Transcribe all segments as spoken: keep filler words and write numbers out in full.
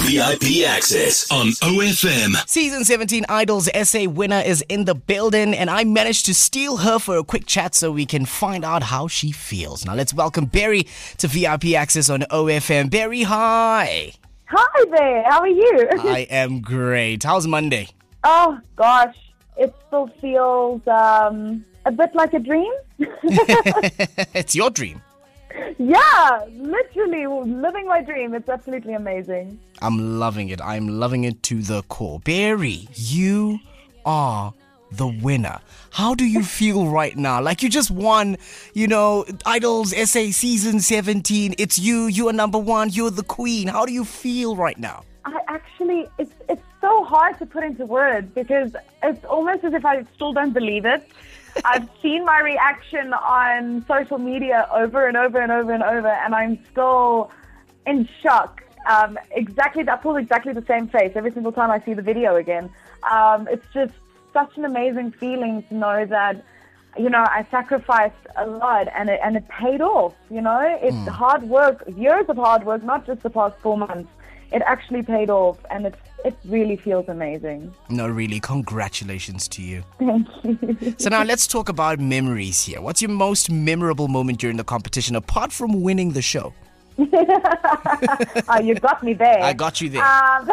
V I P access on O F M. Season seventeen Idols S A winner is in the building, and I managed to steal her for a quick chat so we can find out how she feels. Now let's welcome Berry to V I P access on O F M. Berry, hi. Hi there, how are you? I am great. How's Monday? Oh gosh, it still feels um, a bit like a dream. It's your dream. Yeah, literally living my dream. It's absolutely amazing. I'm loving it. I'm loving it to the core. Berry, you are the winner. How do you feel right now? Like you just won, you know, Idols S A season seventeen. It's you. You are number one. You're the queen. How do you feel right now? I actually, it's it's so hard to put into words because it's almost as if I still don't believe it. I've seen my reaction on social media over and over and over and over, and I'm still in shock. Um, exactly, I pull exactly the same face every single time I see the video again. Um, it's just such an amazing feeling to know that, you know, I sacrificed a lot and it, and it paid off, you know. It's mm. hard work, years of hard work, not just the past four months. It actually paid off, and it's, it really feels amazing. No, really, congratulations to you. Thank you. So now let's talk about memories here. What's your most memorable moment during the competition, apart from winning the show? Oh, you got me there. I got you there. Um,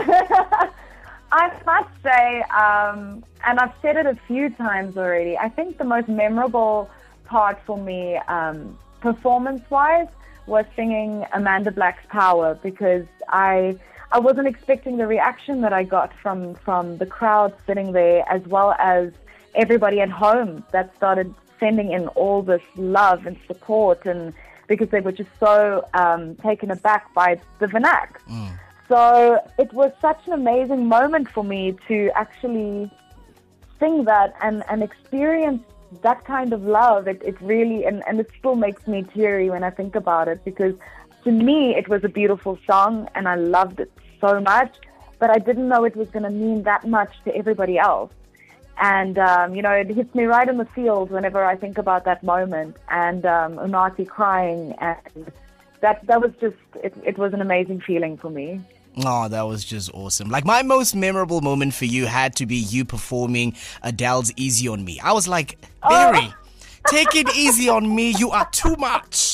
I must say, um, and I've said it a few times already, I think the most memorable part for me, um, performance-wise, was singing Amanda Black's Power, because I I wasn't expecting the reaction that I got from, from the crowd sitting there, as well as everybody at home that started sending in all this love and support, and because they were just so um, taken aback by the Vanac. Mm. So it was such an amazing moment for me to actually sing that and, and experience that kind of love. It, it really, and, and it still makes me teary when I think about it, because to me it was a beautiful song and I loved it so much, but I didn't know it was going to mean that much to everybody else. And, um, you know, it hits me right in the feels whenever I think about that moment, and um, Unathi crying, and that that was just, it, it was an amazing feeling for me. Oh, that was just awesome. Like, my most memorable moment for you had to be you performing Adele's Easy on Me. I was like, Berry, oh. Take it easy on me. You are too much.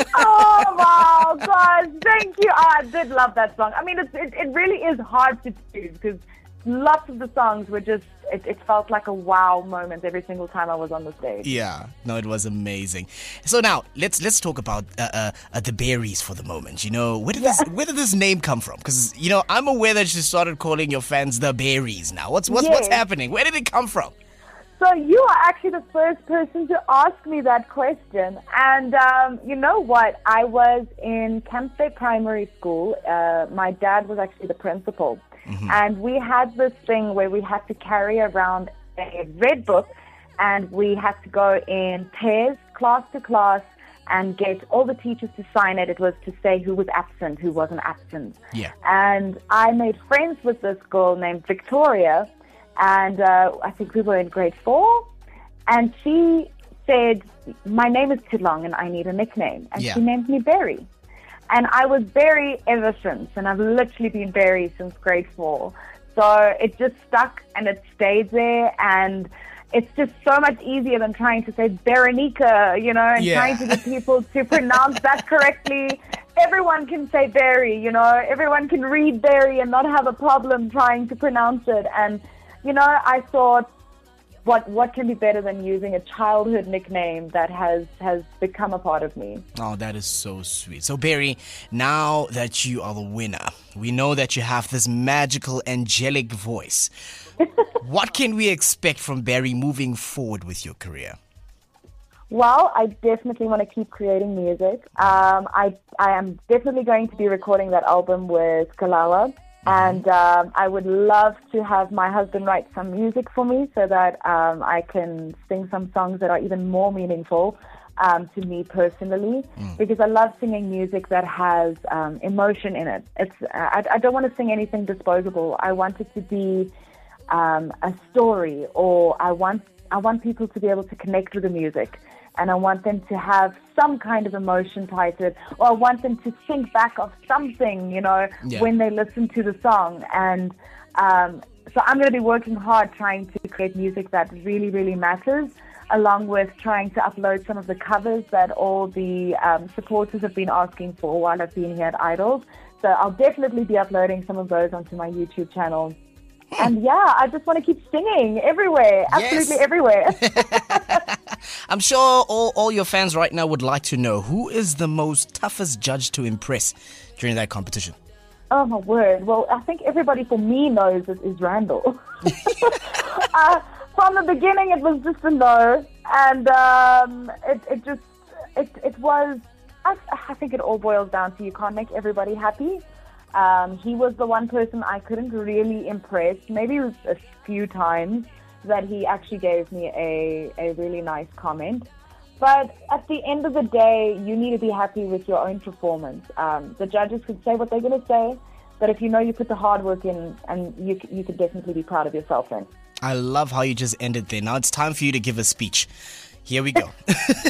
Oh, wow, gosh. Thank you. Oh, I did love that song. I mean, it's, it, it really is hard to do, because lots of the songs were just, it, it felt like a wow moment every single time I was on the stage. Yeah, no, it was amazing. So now, let's let's talk about uh, uh, uh, the Berries for the moment. You know, where did, yeah. this, where did this name come from? Because, you know, I'm aware that you started calling your fans the Berries now. What's, what's, yes. what's happening? Where did it come from? So you are actually the first person to ask me that question. And um, you know what? I was in Camp Bay Primary School. Uh, my dad was actually the principal. Mm-hmm. And we had this thing where we had to carry around a red book, and we had to go in pairs, class to class, and get all the teachers to sign it. It was to say who was absent, who wasn't absent. Yeah. And I made friends with this girl named Victoria, and uh, I think we were in grade four, and she said, my name is Tidlong and I need a nickname. And yeah. she named me Berry. And I was Berry ever since, and I've literally been Berry since grade four. So it just stuck and it stayed there, and it's just so much easier than trying to say Berenica, you know, and yeah. trying to get people to pronounce that correctly. Everyone can say Berry, you know, everyone can read Berry and not have a problem trying to pronounce it. And, you know, I thought, What what can be better than using a childhood nickname that has, has become a part of me? Oh, that is so sweet. So, Berry, now that you are the winner, we know that you have this magical, angelic voice. What can we expect from Berry moving forward with your career? Well, I definitely want to keep creating music. Um, I I am definitely going to be recording that album with Kalawa. And um, I would love to have my husband write some music for me so that um, I can sing some songs that are even more meaningful um, to me personally, mm. because I love singing music that has um, emotion in it. It's I, I don't want to sing anything disposable. I want it to be um, a story, or I want I want people to be able to connect with the music. and I want them to have some kind of emotion tied to it, or I want them to think back of something, you know, Yeah. when they listen to the song. And um, so I'm going to be working hard trying to create music that really, really matters, along with trying to upload some of the covers that all the um, supporters have been asking for while I've been here at Idols. So I'll definitely be uploading some of those onto my YouTube channel. And yeah, I just want to keep singing everywhere, absolutely Yes. everywhere. I'm sure all, all your fans right now would like to know, who is the most toughest judge to impress during that competition? Oh my word. Well, I think everybody for me knows it is Randall. uh, from the beginning, it was just a no. And um, it, it just, it, it was, I, I think it all boils down to you can't make everybody happy. Um, he was the one person I couldn't really impress. Maybe it was a few times that he actually gave me a, a really nice comment. But at the end of the day, you need to be happy with your own performance. Um, the judges could say what they're going to say, but if you know you put the hard work in, and you you could definitely be proud of yourself then. I love how you just ended there. Now it's time for you to give a speech. Here we go.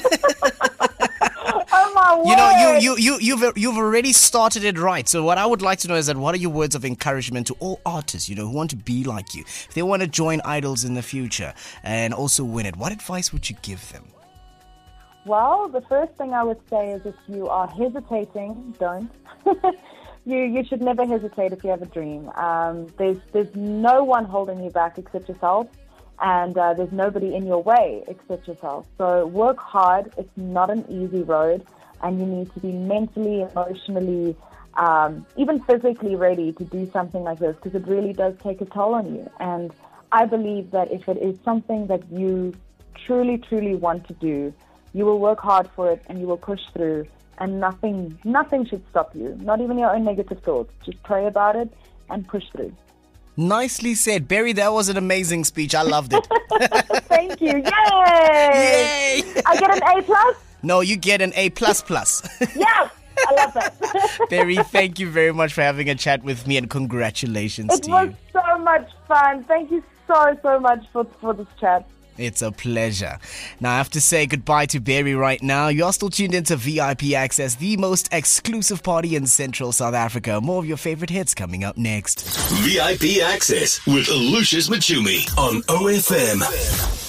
Oh my word! You know, you, you, you, you've, you've already started it right. So what I would like to know is that what are your words of encouragement to all artists, you know, who want to be like you? If they want to join Idols in the future and also win it, what advice would you give them? Well, the first thing I would say is if you are hesitating, don't. you you should never hesitate if you have a dream. Um, there's there's no one holding you back except yourself, and uh, there's nobody in your way except yourself. So work hard. It's not an easy road, and you need to be mentally, emotionally, um, even physically ready to do something like this, because it really does take a toll on you. And I believe that if it is something that you truly, truly want to do, you will work hard for it and you will push through, and nothing nothing should stop you, not even your own negative thoughts. Just pray about it and push through. Nicely said. Barry, that was an amazing speech. I loved it. Thank you. Yay! Yay! I get an A plus? No, you get an A plus plus. Yes! I love that. Barry, thank you very much for having a chat with me, and congratulations It to was you. so much fun. Thank you so, so much for, for this chat. It's a pleasure. Now, I have to say goodbye to Barry right now. You're still tuned into V I P Access, the most exclusive party in Central South Africa. More of your favorite hits coming up next. V I P Access with Lucius Machumi on O F M.